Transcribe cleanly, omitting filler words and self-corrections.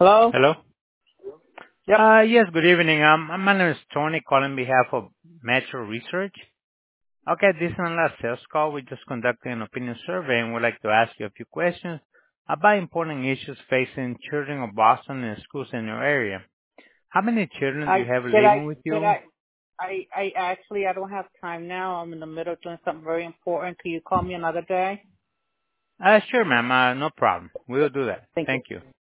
Hello? Hello? Yep. Yes, good evening. My name is Tony, calling on behalf of Metro Research. Okay, this is not a sales call. We're just conducting an opinion survey, and we'd like to ask you a few questions about important issues facing children of Boston and schools in your area. How many children do you have living with you? I don't have time now. I'm in the middle of doing something very important. Can you call me another day? Sure, ma'am. No problem. We'll do that. Thank you. Thank you.